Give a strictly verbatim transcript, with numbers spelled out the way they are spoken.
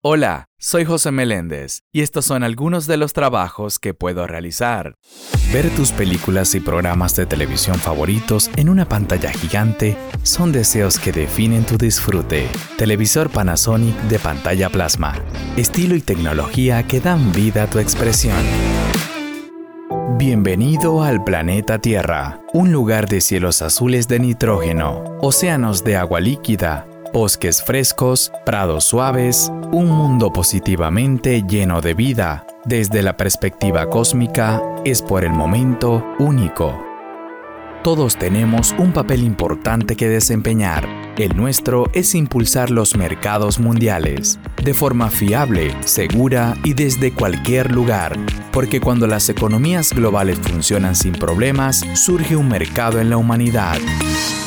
Hola, soy José Meléndez y estos son algunos de los trabajos que puedo realizar. Ver tus películas y programas de televisión favoritos en una pantalla gigante son deseos que definen tu disfrute. Televisor Panasonic de pantalla plasma. Estilo y tecnología que dan vida a tu expresión. Bienvenido al planeta Tierra, un lugar de cielos azules de nitrógeno, océanos de agua líquida, bosques frescos, prados suaves, un mundo positivamente lleno de vida. Desde la perspectiva cósmica, es por el momento único. Todos tenemos un papel importante que desempeñar. El nuestro es impulsar los mercados mundiales, de forma fiable, segura y desde cualquier lugar. Porque cuando las economías globales funcionan sin problemas, surge un mercado en la humanidad.